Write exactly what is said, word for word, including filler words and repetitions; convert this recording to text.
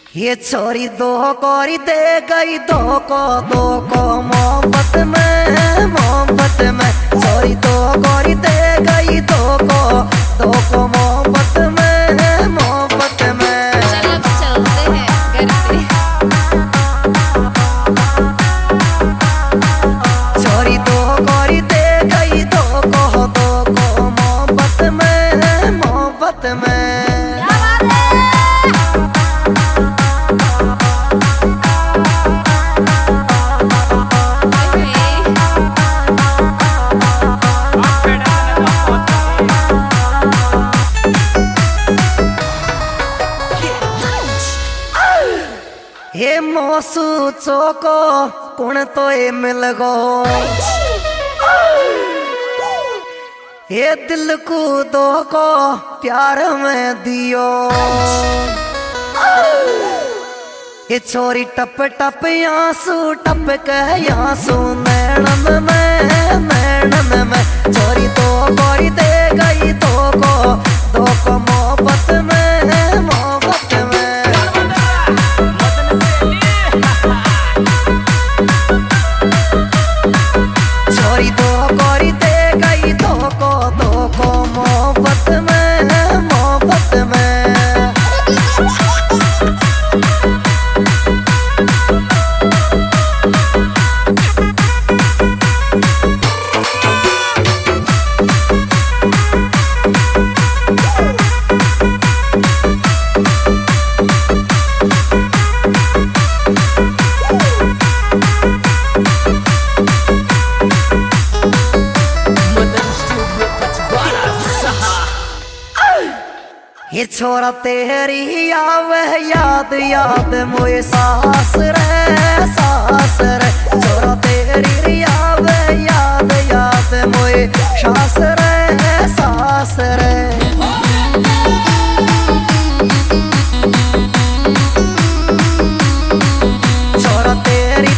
ये छोरी दो कोरी दे गई दो को दो को मोहब्बत में मोहब्बत में छोरी दो कोरी दे गई दो को दो को मोहब्बत में मोहब्बत में। चलो अब चलते हैं घर पे। छोरी दो कोरी दे गई दो को दो को मोहब्बत में मोहब्बत में। हे मोसू चोको कुण तो ए मिल गो ये दिल को दो को प्यार में दियो ये छोरी टप टप आंसू टप के आंसू नैनन में नैनन में छोरी दो कोरी दे गई दो को दो को मोहब्बत में मोहब्बत में। छोरी दो कोरी दे गई दो को दो को मोहब्बत में मोहब्बत में। ये छोरा तेरी आवे याद याद मोए सास रे।